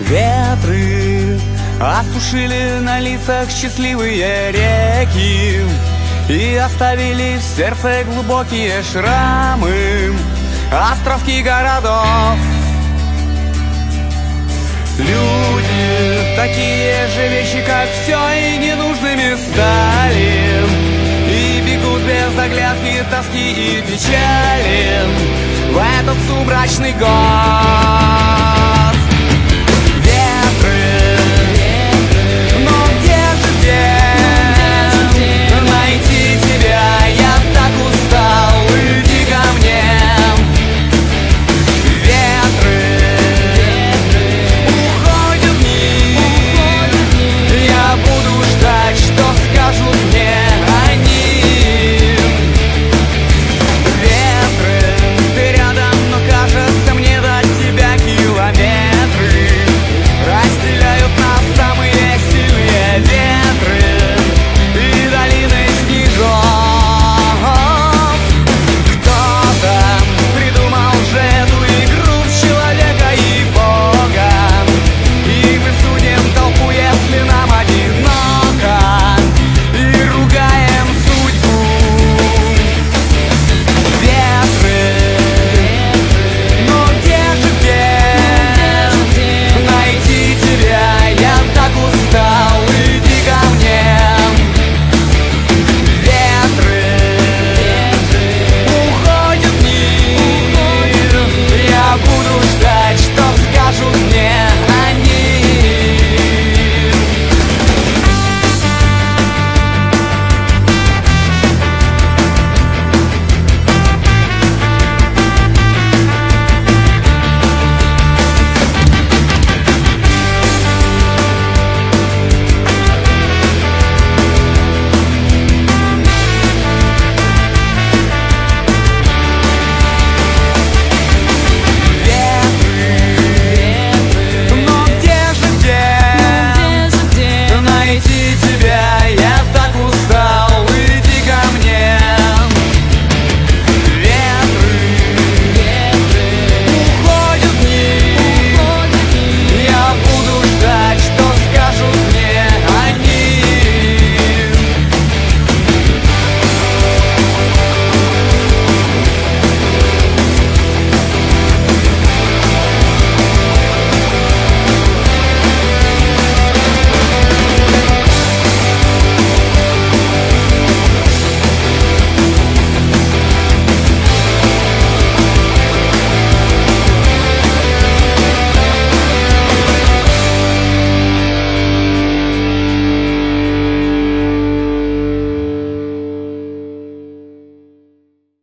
Ветры осушили на лицах счастливые реки и оставили в сердце глубокие шрамы, островки городов. Люди, такие же вещи, как все, и ненужными стали, и бегут без оглядки, тоски и печали в этот сумрачный год.